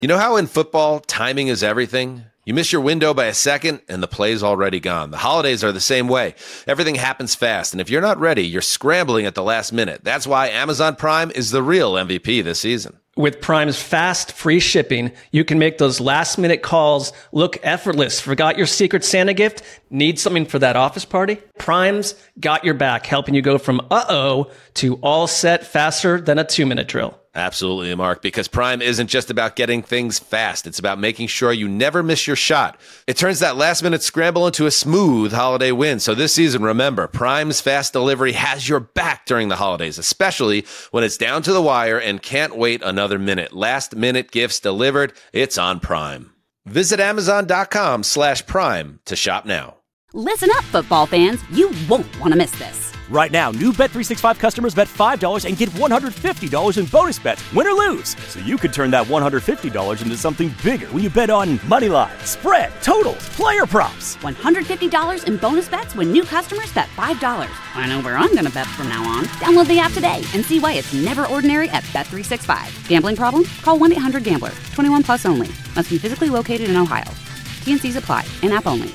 You know how in football, timing is everything? You miss your window by a second, and the play's already gone. The holidays are the same way. Everything happens fast, and if you're not ready, you're scrambling at the last minute. That's why Amazon Prime is the real MVP this season. With Prime's fast, free shipping, you can make those last-minute calls look effortless. Forgot your Secret Santa gift? Need something for that office party? Prime's got your back, helping you go from uh-oh to all set faster than a 2-minute drill. Absolutely, Mark, because Prime isn't just about getting things fast. It's about making sure you never miss your shot. It turns that last-minute scramble into a smooth holiday win. So this season, remember, Prime's fast delivery has your back during the holidays, especially when it's down to the wire and can't wait another minute. Last-minute gifts delivered. It's on Prime. Visit Amazon.com/Prime to shop now. Listen up, football fans. You won't want to miss this. Right now, new Bet365 customers bet $5 and get $150 in bonus bets, win or lose. So you could turn that $150 into something bigger when you bet on moneyline, spread, totals, player props. $150 in bonus bets when new customers bet $5. I know where I'm going to bet from now on. Download the app today and see why it's never ordinary at Bet365. Gambling problem? Call 1-800-GAMBLER. 21 plus only. Must be physically located in Ohio. T&Cs apply. In-app only.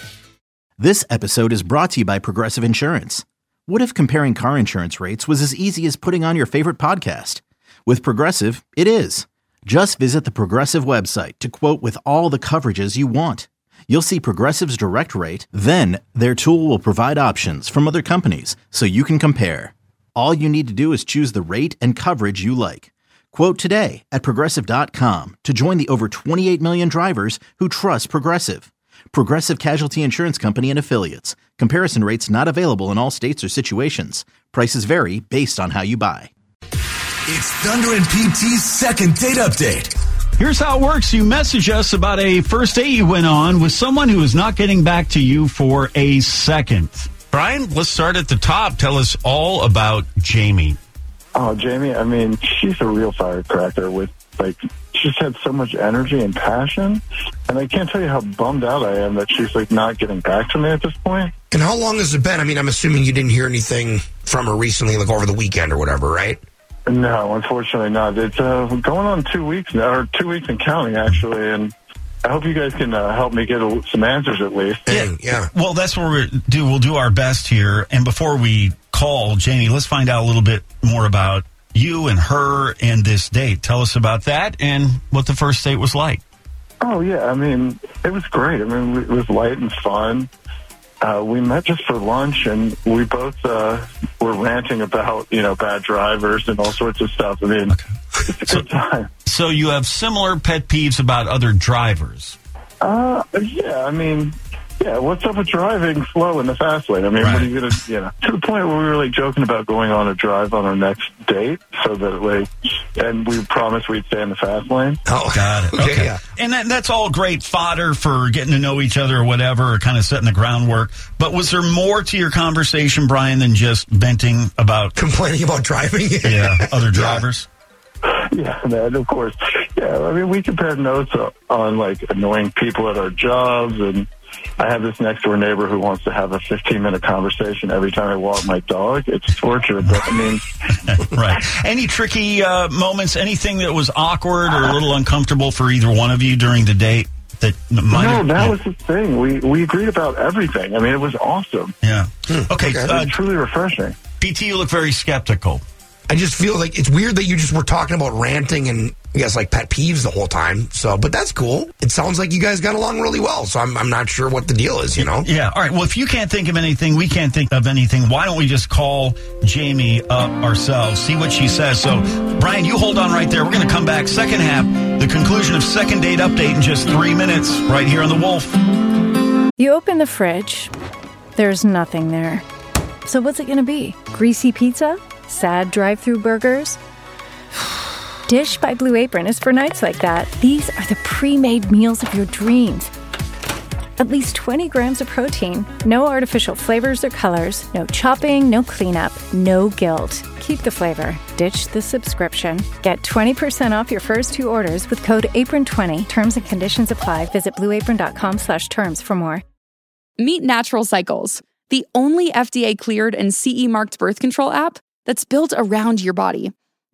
This episode is brought to you by Progressive Insurance. What if comparing car insurance rates was as easy as putting on your favorite podcast? With Progressive, it is. Just visit the Progressive website to quote with all the coverages you want. You'll see Progressive's direct rate, then their tool will provide options from other companies so you can compare. All you need to do is choose the rate and coverage you like. Quote today at Progressive.com to join the over 28 million drivers who trust Progressive. Progressive Casualty Insurance Company and Affiliates. Comparison rates not available in all states or situations. Prices vary based on how you buy. It's Thunder and PT's second date update. Here's how it works. You message us about a first date you went on with someone who is not getting back to you for a second. Brian, let's start at the top. Tell us all about Jamie. Oh, Jamie, I mean, she's a real firecracker with, she's had so much energy and passion. And I can't tell you how bummed out I am that she's, not getting back to me at this point. And how long has it been? I mean, I'm assuming you didn't hear anything from her recently, over the weekend or whatever, right? No, unfortunately not. It's going on 2 weeks now, or 2 weeks and counting, actually. And I hope you guys can help me get some answers at least. Yeah. Well, that's what we'll do. We'll do our best here. And before we call Jamie, let's find out a little bit more about you and her and this date. Tell us about that and what the first date was like. Oh, yeah. I mean, it was great. I mean, it was light and fun. We met just for lunch, and we both were ranting about, bad drivers and all sorts of stuff. I mean, it's a good time. So you have similar pet peeves about other drivers? Yeah, I mean... Yeah, what's up with driving slow in the fast lane? I mean, What are you going to, to the point where we were joking about going on a drive on our next date so that and we promised we'd stay in the fast lane. Oh, got it. Okay. Yeah. And that's all great fodder for getting to know each other or whatever, or kind of setting the groundwork. But was there more to your conversation, Brian, than just venting about... Complaining about driving? Other drivers? Yeah, man, of course. Yeah, I mean, we compared notes on, annoying people at our jobs, and I have this next-door neighbor who wants to have a 15-minute conversation every time I walk my dog. It's torture, but I mean... Right. Any tricky moments, anything that was awkward or a little uncomfortable for either one of you during the date? That was the thing. We agreed about everything. I mean, it was awesome. Yeah. Okay. It was truly refreshing. PT, you look very skeptical. I just feel like it's weird that you just were talking about ranting and, I guess, pet peeves the whole time. So, but that's cool. It sounds like you guys got along really well. So I'm not sure what the deal is, Yeah. All right. Well, if you can't think of anything, we can't think of anything. Why don't we just call Jamie up ourselves, see what she says? So, Brian, you hold on right there. We're going to come back second half, the conclusion of second date update in just 3 minutes right here on The Wolf. You open the fridge. There's nothing there. So what's it going to be? Greasy pizza? Sad drive-through burgers? Dish by Blue Apron is for nights like that. These are the pre-made meals of your dreams. At least 20 grams of protein, no artificial flavors or colors, no chopping, no cleanup, no guilt. Keep the flavor. Ditch the subscription. Get 20% off your first 2 orders with code APRON20. Terms and conditions apply. Visit blueapron.com/terms for more. Meet Natural Cycles, the only FDA-cleared and CE-marked birth control app that's built around your body.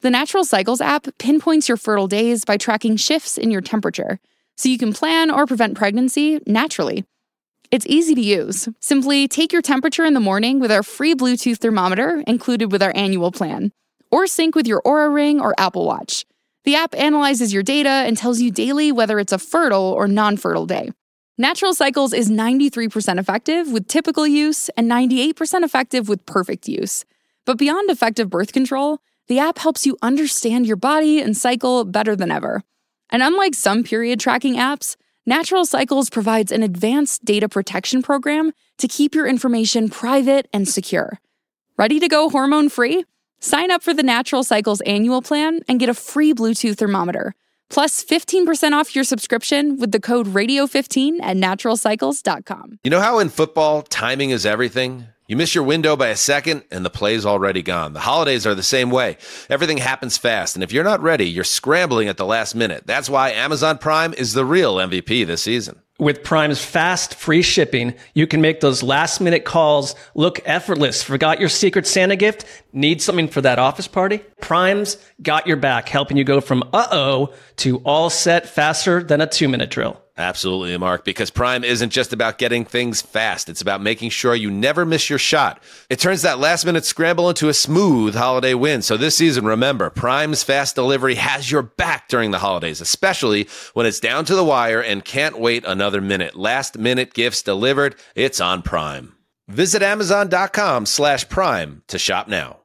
The Natural Cycles app pinpoints your fertile days by tracking shifts in your temperature, so you can plan or prevent pregnancy naturally. It's easy to use. Simply take your temperature in the morning with our free Bluetooth thermometer included with our annual plan, or sync with your Oura Ring or Apple Watch. The app analyzes your data and tells you daily whether it's a fertile or non-fertile day. Natural Cycles is 93% effective with typical use and 98% effective with perfect use. But beyond effective birth control, the app helps you understand your body and cycle better than ever. And unlike some period tracking apps, Natural Cycles provides an advanced data protection program to keep your information private and secure. Ready to go hormone-free? Sign up for the Natural Cycles annual plan and get a free Bluetooth thermometer, plus 15% off your subscription with the code radio15 at naturalcycles.com. You know how in football, timing is everything? You miss your window by a second, and the play's already gone. The holidays are the same way. Everything happens fast, and if you're not ready, you're scrambling at the last minute. That's why Amazon Prime is the real MVP this season. With Prime's fast, free shipping, you can make those last-minute calls look effortless. Forgot your Secret Santa gift? Need something for that office party? Prime's got your back, helping you go from uh-oh to all set faster than a 2-minute drill. Absolutely, Mark, because Prime isn't just about getting things fast. It's about making sure you never miss your shot. It turns that last-minute scramble into a smooth holiday win. So this season, remember, Prime's fast delivery has your back during the holidays, especially when it's down to the wire and can't wait another minute. Last-minute gifts delivered. It's on Prime. Visit Amazon.com/Prime to shop now.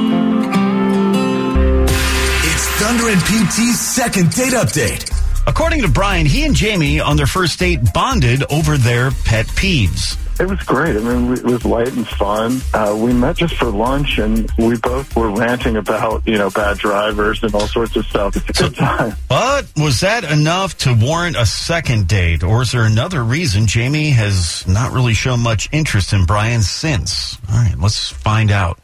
It's Thunder and PT's second date update. According to Brian, he and Jamie on their first date bonded over their pet peeves. It was great. I mean, it was light and fun. We met just for lunch, and we both were ranting about, bad drivers and all sorts of stuff. It's a good time. But was that enough to warrant a second date? Or is there another reason Jamie has not really shown much interest in Brian since? All right, let's find out.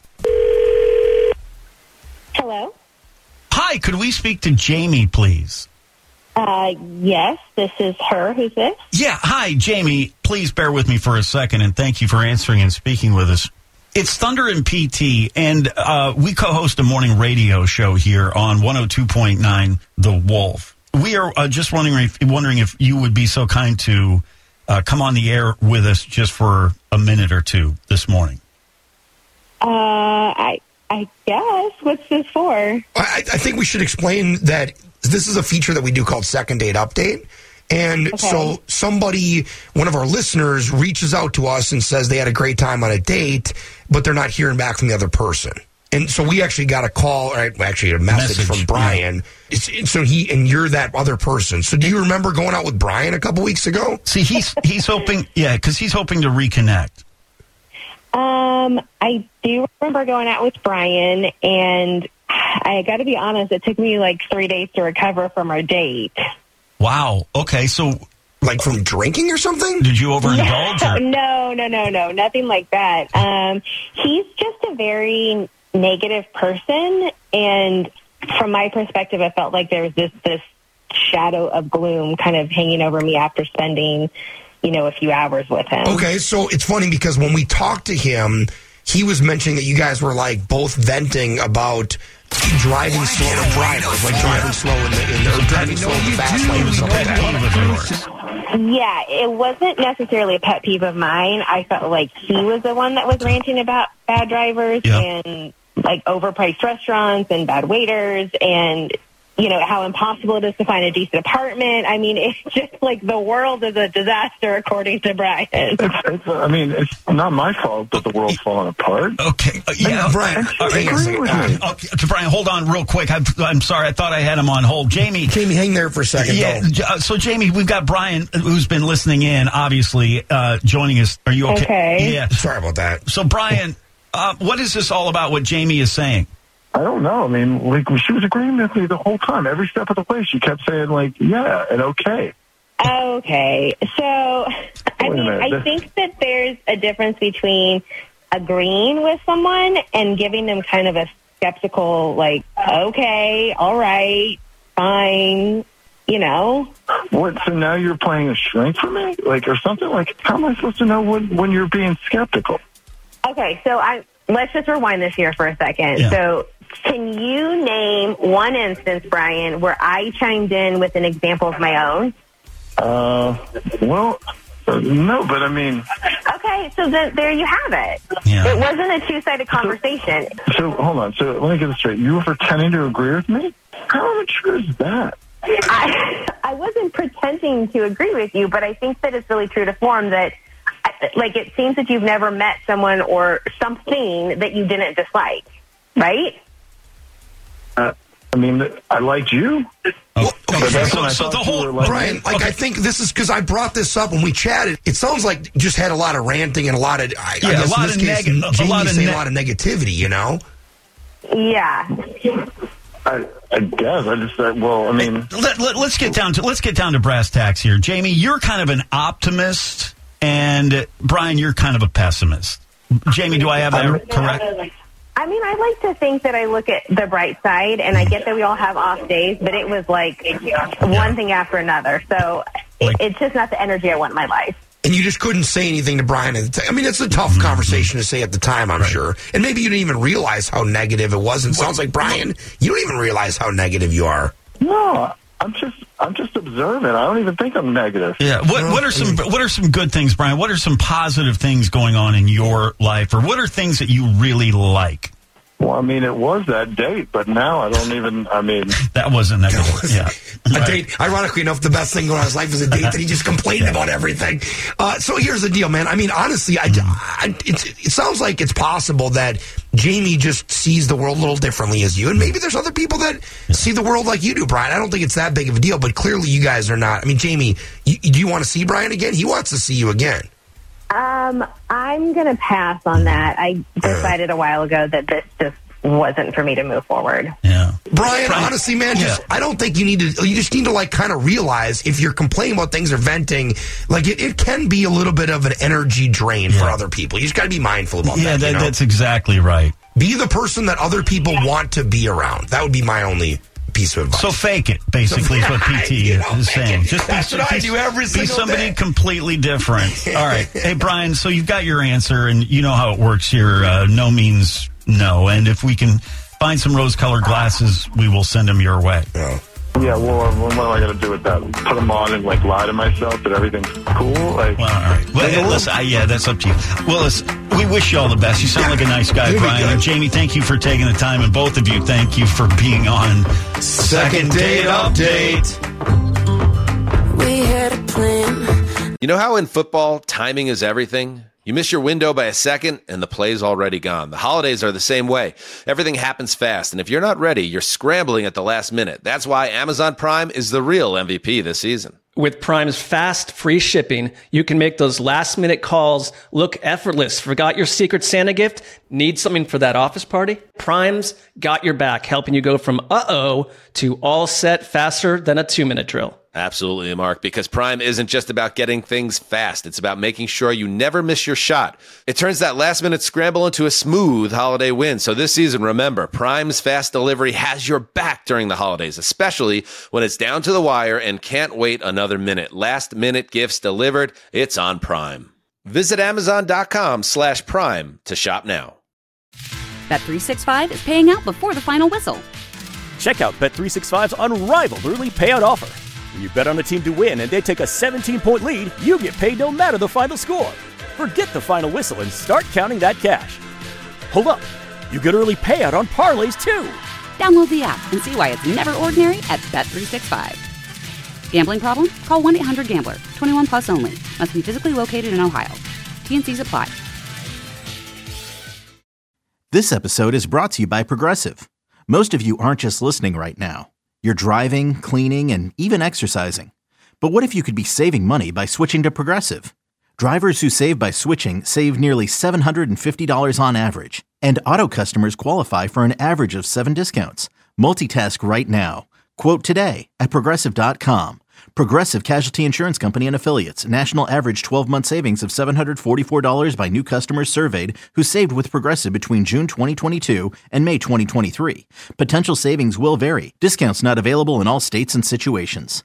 Hello? Hi, could we speak to Jamie, please? Yes, this is her. Who's this? Yeah, hi, Jamie. Please bear with me for a second, and thank you for answering and speaking with us. It's Thunder and PT, and we co-host a morning radio show here on 102.9 The Wolf. We are just wondering if you would be so kind to come on the air with us just for a minute or two this morning. I guess. What's this for? I think we should explain that this is a feature that we do called Second Date Update. And so somebody, one of our listeners, reaches out to us and says they had a great time on a date, but they're not hearing back from the other person. And so we actually got a call, or actually a message from Brian. Yeah. So you're that other person. So do you remember going out with Brian a couple weeks ago? See, he's hoping, because he's hoping to reconnect. I do remember going out with Brian, and I got to be honest, it took me like 3 days to recover from our date. Wow. Okay, so like from drinking or something? Did you overindulge? No, nothing like that. He's just a very negative person, and from my perspective, I felt like there was this shadow of gloom kind of hanging over me after spending, a few hours with him. Okay, so it's funny because when we talked to him, he was mentioning that you guys were like both venting about driving slow in drivers, like driving slow in the fast lane or something like that. Yeah, it wasn't necessarily a pet peeve of mine. I felt like he was the one that was ranting about bad drivers and like overpriced restaurants and bad waiters and how impossible it is to find a decent apartment. I mean, it's just like the world is a disaster, according to Brian. It's not my fault that the world's falling apart. Okay. Brian. Brian, hold on real quick. I'm sorry. I thought I had him on hold. Jamie, hang there for a second. Yeah. So, Jamie, we've got Brian, who's been listening in, obviously, joining us. Are you okay? Okay. Yeah. Sorry about that. So, Brian, what is this all about, what Jamie is saying? I don't know. I mean, like, she was agreeing with me the whole time. Every step of the way, she kept saying, like, yeah, and okay. Okay. So, I think that there's a difference between agreeing with someone and giving them kind of a skeptical, like, okay, all right, fine, What, so now you're playing a shrink for me? Like, or something? Like, how am I supposed to know when you're being skeptical? Okay, so let's just rewind this here for a second. Yeah. So Can you name one instance, Brian, where I chimed in with an example of my own? No, but I mean... Okay, so then there you have it. Yeah. It wasn't a two-sided conversation. So, hold on. So, let me get this straight. You were pretending to agree with me? How mature is that? I wasn't pretending to agree with you, but I think that it's really true to form that, like, it seems that you've never met someone or something that you didn't dislike, right? I mean, I liked you. So the whole Brian, I think this is because I brought this up when we chatted. It sounds like you just had a lot of ranting and a lot of a lot of negativity. You know? Yeah. I guess I just said. Well, I mean, let's get down to brass tacks here. Jamie, you're kind of an optimist, and Brian, you're kind of a pessimist. Jamie, do I have that correct? I mean, I like to think that I look at the bright side, and I get that we all have off days, but it was like one thing after another. So it's just not the energy I want in my life. And you just couldn't say anything to Brian at the time. I mean, it's a tough conversation to say at the time, I'm sure. And maybe you didn't even realize how negative it was. And it sounds like, Brian, you don't even realize how negative you are. No, I'm just observant. I don't even think I'm negative. Yeah. What are some good things, Brian? What are some positive things going on in your life, or what are things that you really like? Well, I mean, it was that date, but now I don't even, that wasn't negative. Yeah. A date, ironically enough, the best thing going on in his life is a date that he just complained about everything. So here's the deal, man. I mean, honestly, it sounds like it's possible that Jamie just sees the world a little differently as you, and maybe there's other people that see the world like you do, Brian. I don't think it's that big of a deal, but clearly you guys are not. I mean, Jamie, do you want to see Brian again? He wants to see you again. I'm going to pass on that. I decided a while ago that this just wasn't for me to move forward. Yeah. Brian, honestly, man, I don't think you just need to kind of realize if you're complaining about things or venting, like it can be a little bit of an energy drain for other people. You just got to be mindful about that. Yeah, that's exactly right. Be the person that other people want to be around. That would be my only piece of advice. So fake it, basically, is what PT is saying. That's what I do every single day. Be somebody completely different. All right. Hey, Brian, so you've got your answer, and you know how it works here. No means no. And if we can find some rose-colored glasses, we will send them your way. Yeah, well, what am I going to do with that? Put them on and, lie to myself that everything's cool? All right. Well, listen, that's up to you. Well, listen, we wish you all the best. You sound like a nice guy, Brian. And Jamie, thank you for taking the time. And both of you, thank you for being on Second Date Update. We had a plan. You know how in football, timing is everything? You miss your window by a second, and the play's already gone. The holidays are the same way. Everything happens fast, and if you're not ready, you're scrambling at the last minute. That's why Amazon Prime is the real MVP this season. With Prime's fast, free shipping, you can make those last-minute calls look effortless. Forgot your Secret Santa gift? Need something for that office party? Prime's got your back, helping you go from uh-oh to all set faster than a 2-minute drill. Absolutely, Mark, because Prime isn't just about getting things fast. It's about making sure you never miss your shot. It turns that last-minute scramble into a smooth holiday win. So this season, remember, Prime's fast delivery has your back during the holidays, especially when it's down to the wire and can't wait another minute. Last-minute gifts delivered, it's on Prime. Visit Amazon.com/Prime to shop now. Bet365 is paying out before the final whistle. Check out Bet365's unrivaled early payout offer. When you bet on a team to win and they take a 17-point lead, you get paid no matter the final score. Forget the final whistle and start counting that cash. Hold up. You get early payout on parlays, too. Download the app and see why it's never ordinary at Bet365. Gambling problem? Call 1-800-GAMBLER. 21 plus only. Must be physically located in Ohio. T&Cs apply. This episode is brought to you by Progressive. Most of you aren't just listening right now. You're driving, cleaning, and even exercising. But what if you could be saving money by switching to Progressive? Drivers who save by switching save nearly $750 on average. And auto customers qualify for an average of 7 discounts. Multitask right now. Quote today at Progressive.com. Progressive Casualty Insurance Company and Affiliates. National average 12-month savings of $744 by new customers surveyed who saved with Progressive between June 2022 and May 2023. Potential savings will vary. Discounts not available in all states and situations.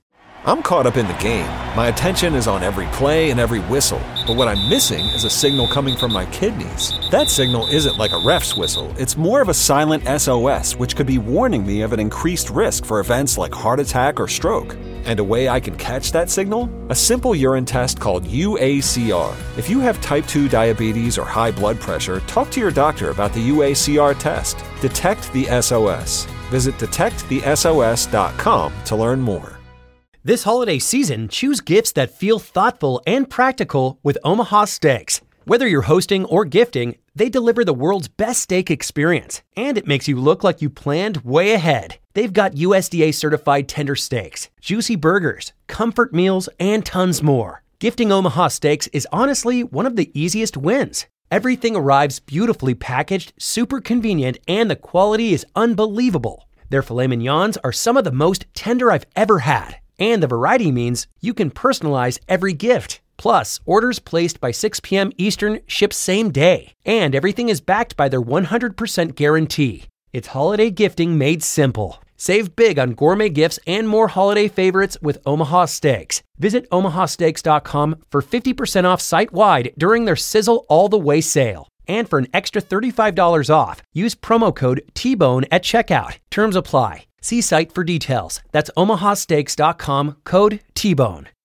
I'm caught up in the game. My attention is on every play and every whistle. But what I'm missing is a signal coming from my kidneys. That signal isn't like a ref's whistle. It's more of a silent SOS, which could be warning me of an increased risk for events like heart attack or stroke. And a way I can catch that signal? A simple urine test called UACR. If you have type 2 diabetes or high blood pressure, talk to your doctor about the UACR test. Detect the SOS. Visit detectthesos.com to learn more. This holiday season, choose gifts that feel thoughtful and practical with Omaha Steaks. Whether you're hosting or gifting, they deliver the world's best steak experience, and it makes you look like you planned way ahead. They've got USDA certified tender steaks, juicy burgers, comfort meals, and tons more. Gifting Omaha Steaks is honestly one of the easiest wins. Everything arrives beautifully packaged, super convenient, and the quality is unbelievable. Their filet mignons are some of the most tender I've ever had. And the variety means you can personalize every gift. Plus, orders placed by 6 p.m. Eastern ship same day. And everything is backed by their 100% guarantee. It's holiday gifting made simple. Save big on gourmet gifts and more holiday favorites with Omaha Steaks. Visit omahasteaks.com for 50% off site-wide during their Sizzle All the Way sale. And for an extra $35 off, use promo code TBONE at checkout. Terms apply. See site for details. That's omahasteaks.com, code TBONE.